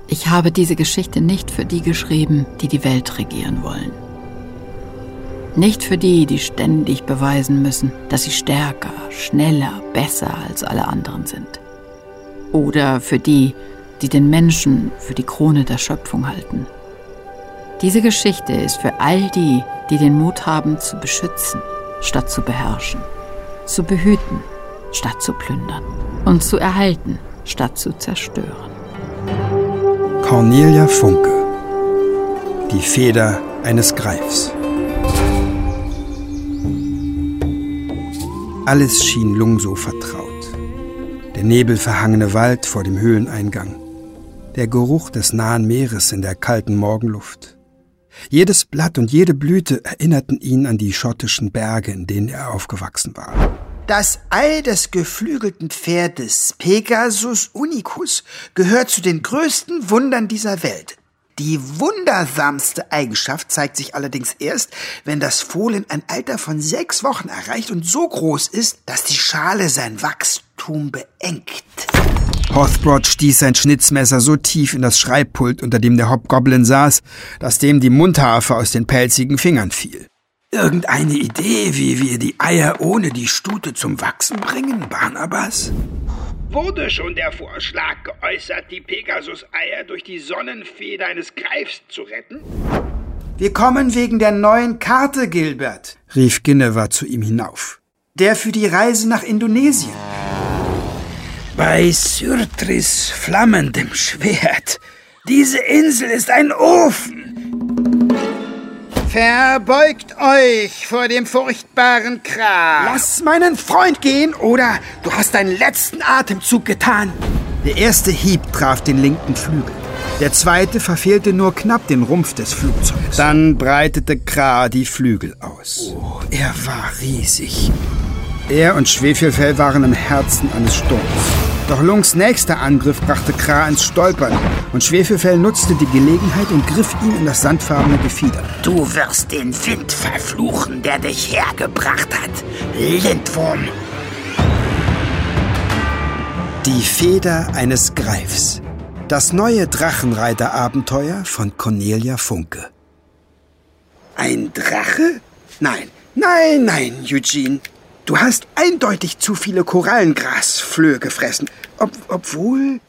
Ich habe diese Geschichte nicht für die geschrieben, die die Welt regieren wollen. Nicht für die, die ständig beweisen müssen, dass sie stärker, schneller, besser als alle anderen sind. Oder für die, die den Menschen für die Krone der Schöpfung halten. Diese Geschichte ist für all die, die den Mut haben, zu beschützen, statt zu beherrschen, zu behüten, statt zu plündern und zu erhalten, statt zu zerstören. Cornelia Funke. Die Feder eines Greifs. Alles schien Lung so vertraut. Der nebelverhangene Wald vor dem Höhleneingang. Der Geruch des nahen Meeres in der kalten Morgenluft. Jedes Blatt und jede Blüte erinnerten ihn an die schottischen Berge, in denen er aufgewachsen war. Das Ei des geflügelten Pferdes Pegasus unicus gehört zu den größten Wundern dieser Welt. Die wundersamste Eigenschaft zeigt sich allerdings erst, wenn das Fohlen ein Alter von 6 Wochen erreicht und so groß ist, dass die Schale sein Wachstum beengt. Hothbrod stieß sein Schnitzmesser so tief in das Schreibpult, unter dem der Hobgoblin saß, dass dem die Mundharfe aus den pelzigen Fingern fiel. Irgendeine Idee, wie wir die Eier ohne die Stute zum Wachsen bringen, Barnabas? Wurde schon der Vorschlag geäußert, die Pegasus-Eier durch die Sonnenfeder eines Greifs zu retten? Wir kommen wegen der neuen Karte, Gilbert, rief Ginevra zu ihm hinauf. Der für die Reise nach Indonesien. Bei Syrtris flammendem Schwert. Diese Insel ist ein Ofen. Verbeugt euch vor dem furchtbaren Kra. Lass meinen Freund gehen, oder du hast deinen letzten Atemzug getan. Der erste Hieb traf den linken Flügel. Der zweite verfehlte nur knapp den Rumpf des Flugzeugs. Dann breitete Kra die Flügel aus. Oh, er war riesig. Er und Schwefelfell waren im Herzen eines Sturms. Doch Lungs nächster Angriff brachte Kra ins Stolpern und Schwefelfell nutzte die Gelegenheit und griff ihn in das sandfarbene Gefieder. Du wirst den Wind verfluchen, der dich hergebracht hat, Lindwurm. Die Feder eines Greifs. Das neue Drachenreiter-Abenteuer von Cornelia Funke. Ein Drache? Nein, nein, nein, Eugene. Du hast eindeutig zu viele Korallengrasflöhe gefressen. Obwohl,